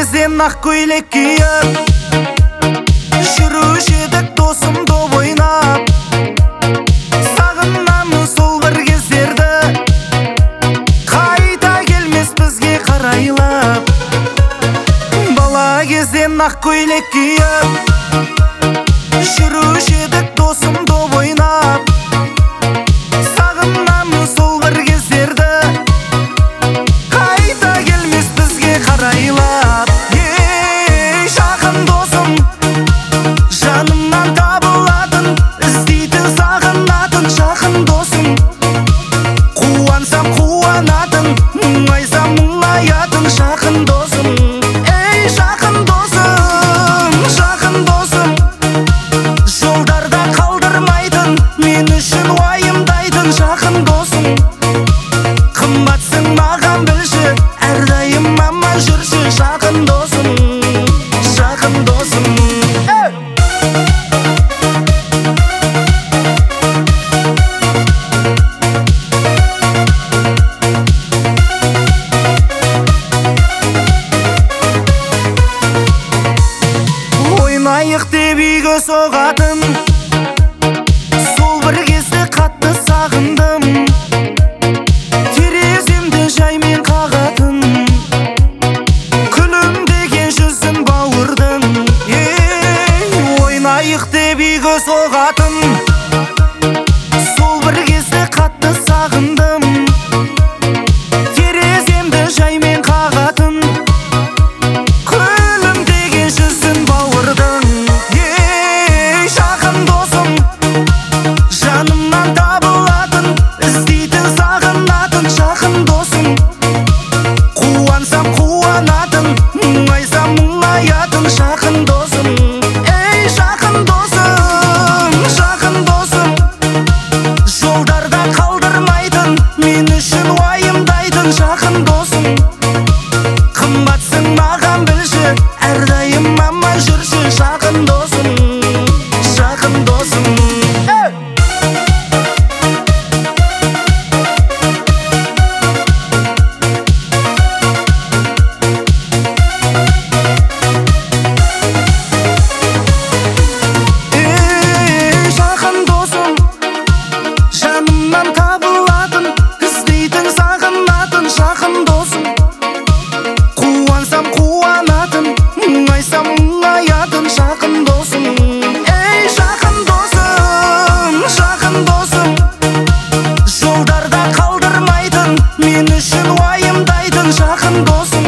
кезден ақ көйлек киіп жүруші едік досым доп ойнап. Сағынамын сол бір кездерді, қайта келмес бізге қарайлап. Бала кезден ақ көйлек киіп жүруші едік досым доп ойнап. Сағынамын сол бір кездерді, қайта келмес бізге қарайлап. Ей жақын досым, жанымнан табылатын, іздейтін сағынатын жақын досым. Қуансам қуанатын, мұңайсам мұңаятын жақын досым. Ей жақын досым, жақын досым, жолдарда қалдырмайтын, мен үшін уайымдайтын жақын досым. Қымбатсың маған білші, әрдайым аман жүрші жақын досым, жақын досым. Ойнайық деп үйге соғатын, сол бір кезде қатты сағындым. Тереземді жаймен қағатын, күлімдеген жүзін бауырдың. Ойнайық деп үйге соғатын, сол бір кезде қатты сағындым. Тереземді жаймен қағатын, күлімдеген жүзін бауырдың. Ей жақын досым, жанымнан табылатын, іздейтін сағынатын жақын досым. Қуансам қуанатын, мұңайсам мұңаятын жақын досым. Ей жақын досым, жақын досым, жолдарда қалдырмайтын, мен үшін уайымдайтын жақын досым. Қымбатсың маған білші, әрдайым аман жүрші жақын досым, жақын досым. Ей жақын досым, жанымнан табылатын, іздейтін сағынатын жақын досым. Қуансам қуанатын, мұңайсам мұңаятын жақын досым. Ей жақын досым, жақын досым, жолдарда қалдырмайтын, мен үшін уайымдайтын жақын досым.